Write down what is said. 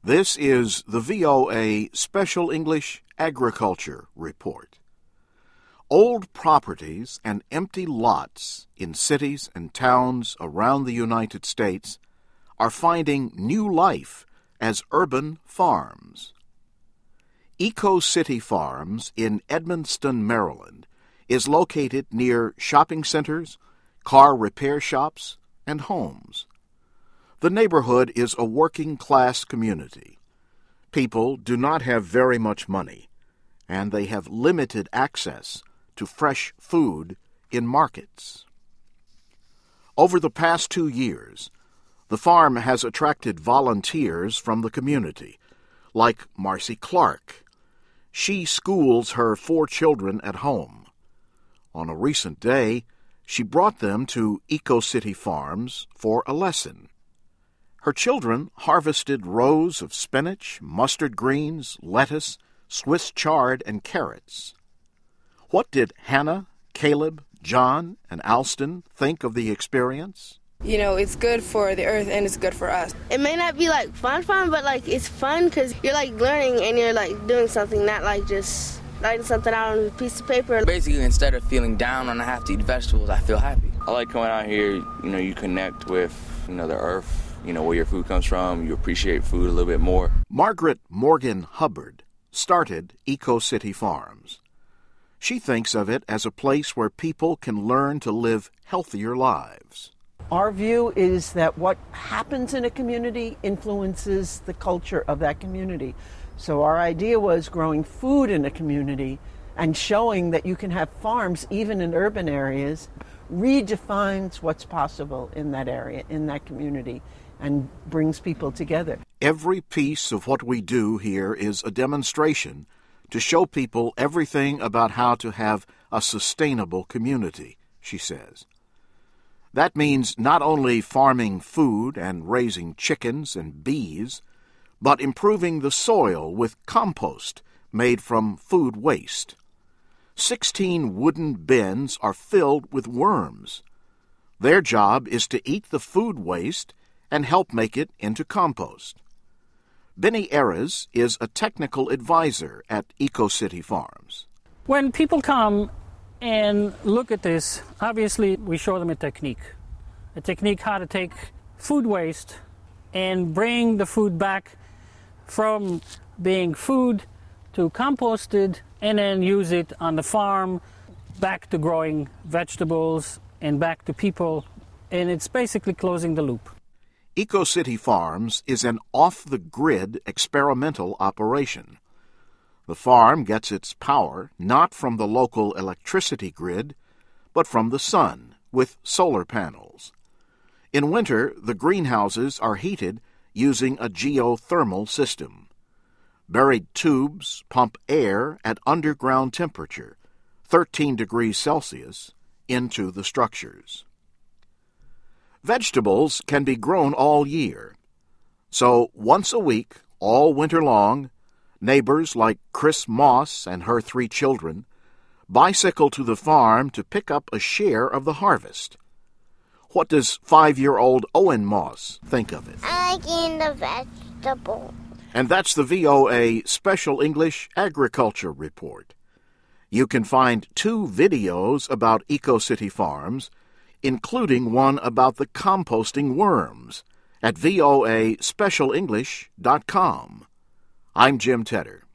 This is the VOA Special English Agriculture Report. Old properties and empty lots in cities and towns around the United States are finding new life as urban farms. Eco City Farms in Edmonston, Maryland, is located near shopping centers, car repair shops, and homes. The neighborhood is a working-class community. People do not have very much money, and they have limited access to fresh food in markets. Over the past 2 years, the farm has attracted volunteers from the community, like Marcy Clark. She schools her 4 children at home. On a recent day, she brought them to Eco City Farms for a lesson. Her children harvested rows of spinach, mustard greens, lettuce, Swiss chard, and carrots. What did Hannah, Caleb, John, and Alston think of the experience? You know, it's good for the earth and it's good for us. It may not be fun, but it's fun because you're learning and you're doing something, not just writing something out on a piece of paper. Basically, instead of feeling down when I have to eat vegetables, I feel happy. I like coming out here, you connect with, the earth, where your food comes from. You appreciate food a little bit more. Margaret Morgan Hubbard started Eco City Farms. She thinks of it as a place where people can learn to live healthier lives. Our view is that what happens in a community influences the culture of that community. So our idea was growing food in a community and showing that you can have farms even in urban areas redefines what's possible in that area, in that community, and brings people together. Every piece of what we do here is a demonstration to show people everything about how to have a sustainable community, she says. That means not only farming food and raising chickens and bees, but improving the soil with compost made from food waste. 16 wooden bins are filled with worms. Their job is to eat the food waste and help make it into compost. Benny Erez is a technical advisor at Eco City Farms. When people come and look at this, obviously we show them a technique how to take food waste and bring the food back from being food to composted and then use it on the farm, back to growing vegetables and back to people, and it's basically closing the loop. Eco City Farms is an off-the-grid experimental operation. The farm gets its power not from the local electricity grid, but from the sun with solar panels. In winter, the greenhouses are heated using a geothermal system. Buried tubes pump air at underground temperature, 13 degrees Celsius, into the structures. Vegetables can be grown all year. So once a week, all winter long, neighbors like Chris Moss and her 3 children bicycle to the farm to pick up a share of the harvest. What does 5-year-old Owen Moss think of it? I like eating the vegetable. And that's the VOA Special English Agriculture Report. You can find 2 videos about Eco City Farms, including one about the composting worms, at voaspecialenglish.com. I'm Jim Tedder.